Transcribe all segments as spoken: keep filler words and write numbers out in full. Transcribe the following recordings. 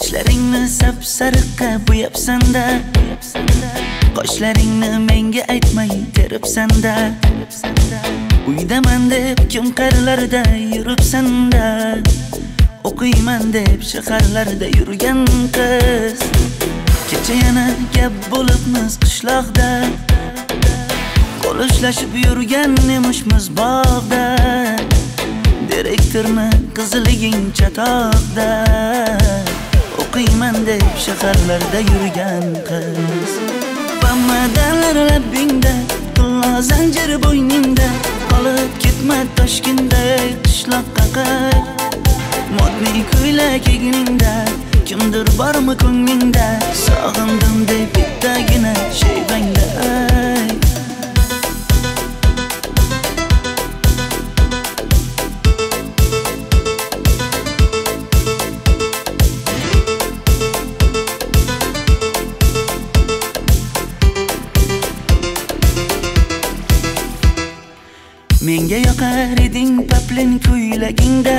sochlaringni sap-sariqqa bo'yabsan-da, qoshlaringni menga aytmay teribsan-da, uydaman deb kim qarilarda yuribsan-da, o'qiyman deb shaharlarda yurgan qiz. Kecha yana gap bo'libmiz qishloqda, qo'l ushlashib yurgan emishmiz bog'da, direktorni qiziliging chatoqda, o'qiyman deb shaharlarda yurgan qiz. Bamadalar labbingda, qullo zanjir bo'yningda, qolib ketma Toshkentda qishloqqa qayt. Modniy ko'ylak egningda, kimdir bormi ko'nglingda, sog'indim deb bittagina shevangda ayt. Menga yoqar eding paplin ko'ylagingda,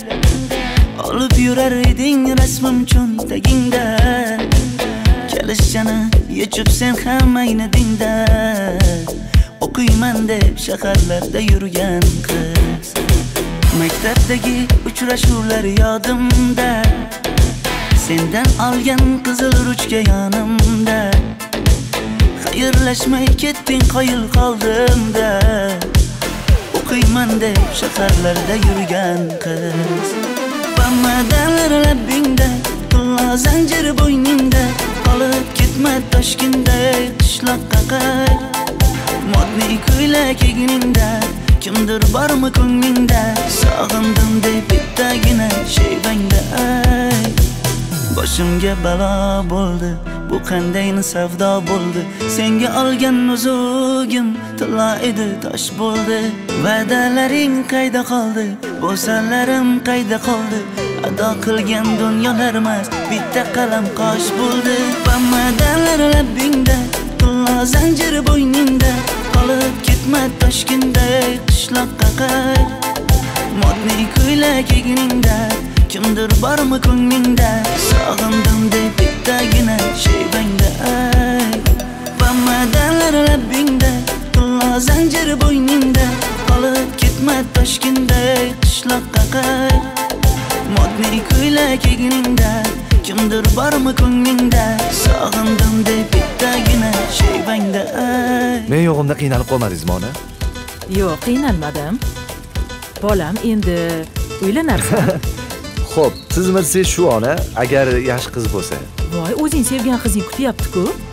olib yurar eding rasmim cho'ntagingda, kalishchani yechib sen ham aynadingda, o'qiyman deb shaharlarda yurgan qiz. Maktabdagi uchrashuvlar yodimda, sendan olgan qizil ruchka yonimda, xayrlashmay ketding qoyil qoldimda, o'qiyman deb shaharlarda yurgan qiz. Bamadalar labbingda, qullo zanjir bo'yningda, qolib ketma Toshkentda qishloqqa qayt. Modniy ko'ylak egningda, kimdir bormi ko'nglingda, sog'indim deb bittagina shevangda ayt. Boshimga balo bo'ldi, bu qanday savdo bo'ldi, senga olgan nuzugim tilla edi tosh bo'ldi. Va'dalaring qayda qoldi, bo'salarim qayda qoldi, ado qilgan dunyolar emas, bitta qalam qosh bo'ldi. Bamadalar labbingda, qullo zanjir bo'yningda, qolib ketma Toshkentda qishloqqa qayt. Modniy ko'ylak egningda, kimdir bormi ko'nglingda, sog'indim deb bittagina shevangda ayt. Bamadalar labbingda, qullo zanjir bo'yningda, qolib ketma Toshkentda qishloqqa qayt. Modniy ko'ylak egningda, kimdir bormi ko'nglingda, sog'indim deb bittagina shevangda ayt. Men yo'g'imda qiynalib qolmadingizmi ona? Yo'q, qiynalmadim. Bolam endi uylanarsan. Xo'p, siz bilsangiz shu ona, agar yaxshi qiz bo'lsa. Voy, o'zing sevgan qizing kutyapti-ku.